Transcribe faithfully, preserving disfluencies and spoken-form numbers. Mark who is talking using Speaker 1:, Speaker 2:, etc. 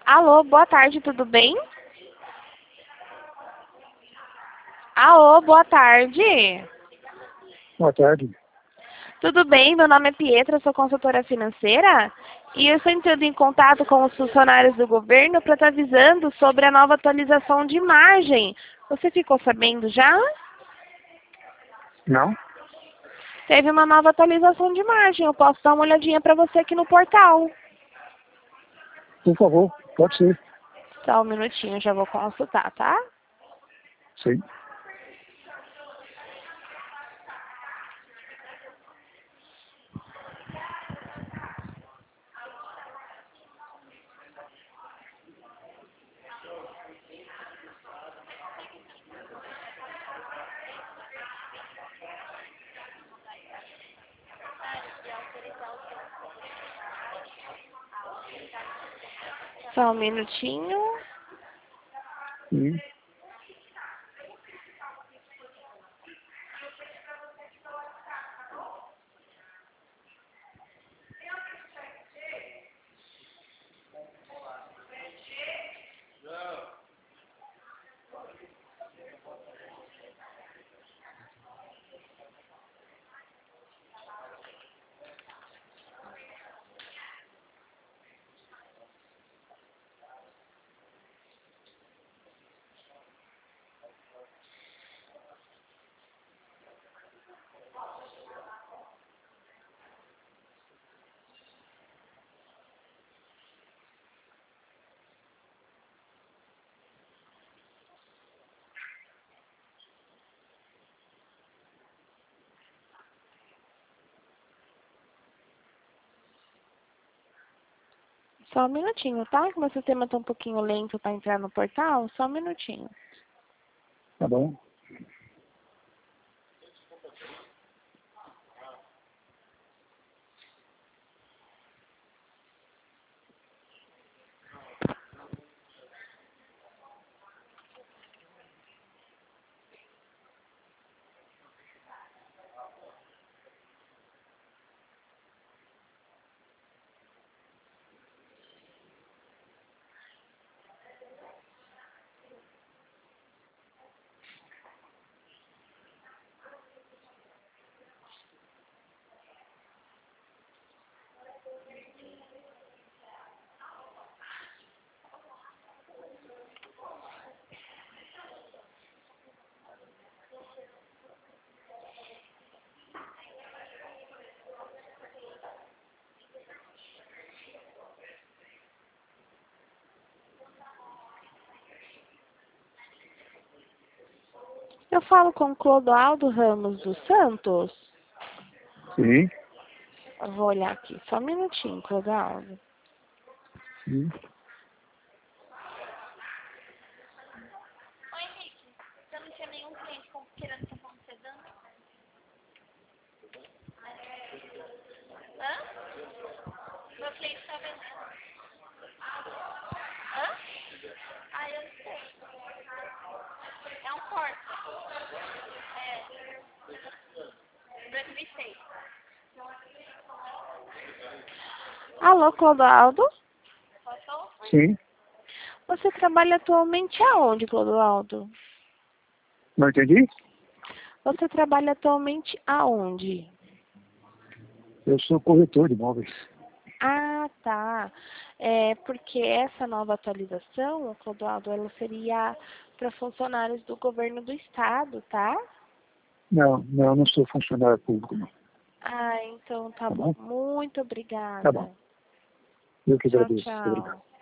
Speaker 1: Alô, boa tarde, tudo bem? Alô, boa tarde.
Speaker 2: Boa tarde.
Speaker 1: Tudo bem? Meu nome é Pietra, sou consultora financeira e eu estou entrando em contato com os funcionários do governo para estar avisando sobre a nova atualização de imagem. Você ficou sabendo já?
Speaker 2: Não?
Speaker 1: Teve uma nova atualização de imagem. Eu posso dar uma olhadinha para você aqui no portal.
Speaker 2: Por favor, pode ser.
Speaker 1: Só um minutinho, já vou consultar, tá?
Speaker 2: Sim.
Speaker 1: Só um minutinho.
Speaker 2: Sim.
Speaker 1: Só um minutinho, tá? Que meu sistema está um pouquinho lento para entrar no portal. Só um minutinho.
Speaker 2: Tá bom.
Speaker 1: Eu falo com o Clodoaldo Ramos dos Santos.
Speaker 2: Sim.
Speaker 1: Eu vou olhar aqui. Só um minutinho, Clodoaldo.
Speaker 2: Sim.
Speaker 1: Você não tinha nenhum cliente querendo São Paulo sedã? Hã? Meu cliente está vendendo. Hã? Ah, eu não sei. É um Corsa. É. dois mil e seis. Alô, Clodoaldo?
Speaker 2: Sim.
Speaker 1: Você trabalha atualmente aonde, Clodoaldo?
Speaker 2: Não entendi?
Speaker 1: Você trabalha atualmente aonde?
Speaker 2: Eu sou corretor de imóveis.
Speaker 1: Ah, tá. É porque essa nova atualização, Clodoaldo, ela seria para funcionários do governo do estado, tá?
Speaker 2: Não, não, eu não sou funcionário público, não.
Speaker 1: Ah, então tá
Speaker 2: Tá
Speaker 1: bom.
Speaker 2: bom?
Speaker 1: Muito
Speaker 2: Tá bom.
Speaker 1: obrigada.
Speaker 2: Eu que
Speaker 1: Tchau,
Speaker 2: agradeço. Obrigado.
Speaker 1: tchau.